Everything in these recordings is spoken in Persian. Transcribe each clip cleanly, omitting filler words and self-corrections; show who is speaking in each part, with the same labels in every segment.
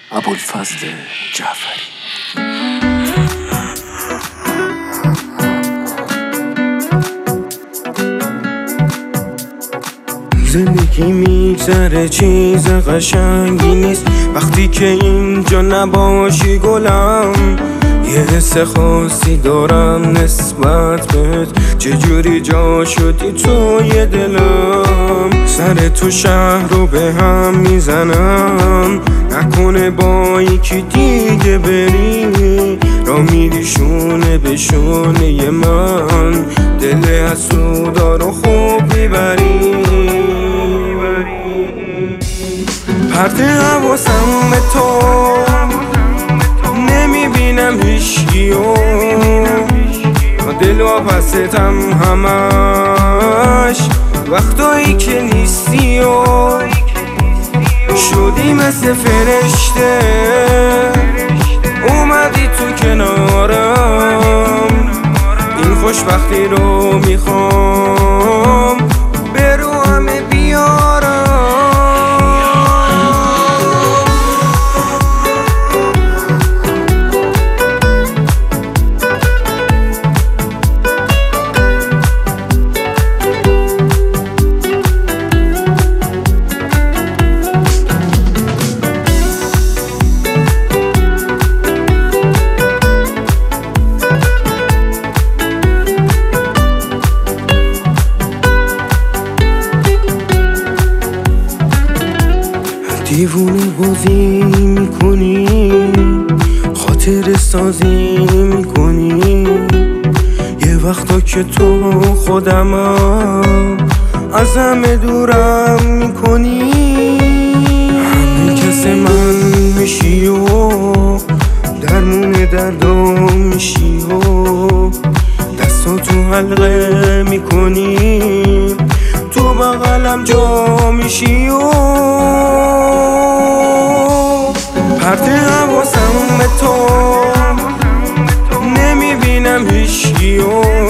Speaker 1: ابوالفضل جعفری.
Speaker 2: زندگی میگذره چیز قشنگی نیست وقتی که اینجا نباشی گلم. یه حس خاصی دارم نسبت بهت، چجوری جا شدی توی دلم. سر تو شهر رو به هم میزنم، نکنه با یکی دیگه بری. را میری شونه به شونه من، دل حسودا رو خوب میبری. پرت حواسم به تو نمیبینم هیچکیو، دل و پستم همش وقتایی که نیستی و شدی مثل فرشته اومدی تو کنارم. این خوشبختی رو میخوام به رو همه بیارم. دیوونه بازی میکنی، خاطر سازی میکنی، یه وقتا که تو خودمم از همه دورم میکنی. همه کس من میشی و درمون دردام میشی و دستاتو حلقه میکنی، تو بغلم جا میشی و پرت حواسم به تو نمیبینم هیچکیو،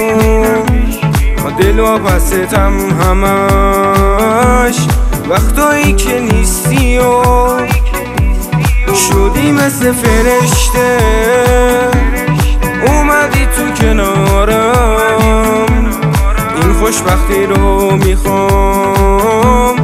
Speaker 2: دل و پستم همش وقتایی که نیستی و شدی مثل فرشته اومدی تو کنارم. این خوشبختی رو میخوام